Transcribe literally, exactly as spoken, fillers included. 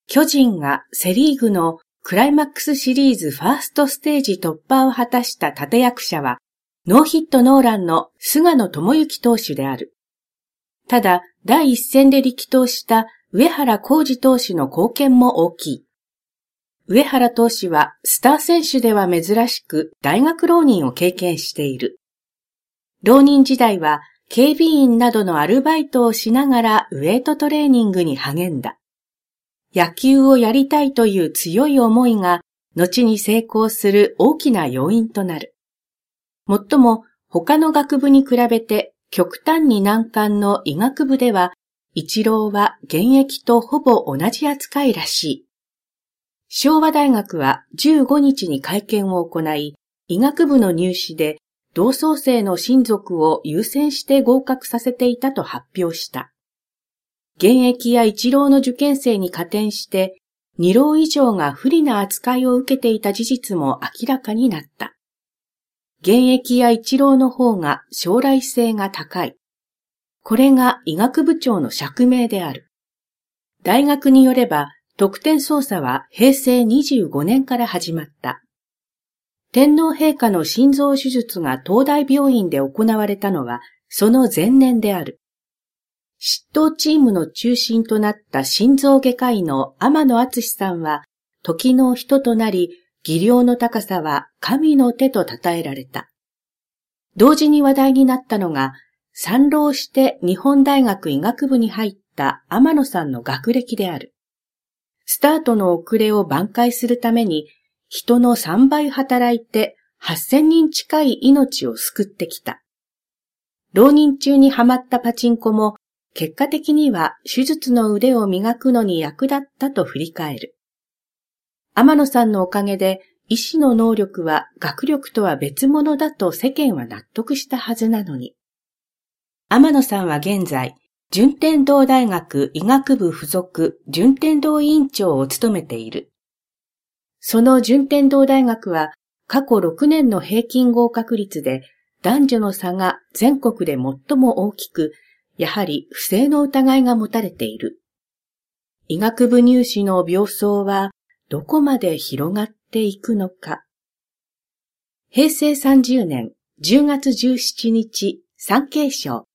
巨人がセリーグのクライマックスシリーズファーストステージ突破を果たした立役者は、ノーヒットノーランの菅野智之投手である。ただ、第一戦で力投した上原浩二投手の貢献も大きい。上原投手はスター選手では珍しく大学浪人を経験している。浪人時代は警備員などのアルバイトをしながらウェイトトレーニングに励んだ。野球をやりたいという強い思いが後に成功する大きな要因となる。もっとも他の学部に比べて極端に難関の医学部ではイチローは現役とほぼ同じ扱いらしい。昭和大学はじゅうごにちに会見を行い、医学部の入試で同窓生の親族を優先して合格させていたと発表した。現役や一浪の受験生に加点して、二浪以上が不利な扱いを受けていた事実も明らかになった。現役や一浪の方が将来性が高い。これが医学部長の釈明である。大学によれば、得点操作はへいせいにじゅうごねんから始まった。天皇陛下の心臓手術が東大病院で行われたのはその前年である。執刀チームの中心となった心臓外科医の天野敦さんは、時の人となり、技量の高さは神の手と称えられた。同時に話題になったのが、参浪して日本大学医学部に入った天野さんの学歴である。スタートの遅れを挽回するために、人のさんばい働いてはっせんにん近い命を救ってきた。浪人中にはまったパチンコも、結果的には手術の腕を磨くのに役立ったと振り返る。天野さんのおかげで医師の能力は学力とは別物だと世間は納得したはずなのに。天野さんは現在、順天堂大学医学部附属順天堂委員長を務めている。その順天堂大学は過去ろくねんの平均合格率で男女の差が全国で最も大きく、やはり不正の疑いが持たれている。医学部入試の病巣はどこまで広がっていくのか。へいせいさんじゅうねんじゅうがつじゅうしちにち、産経省。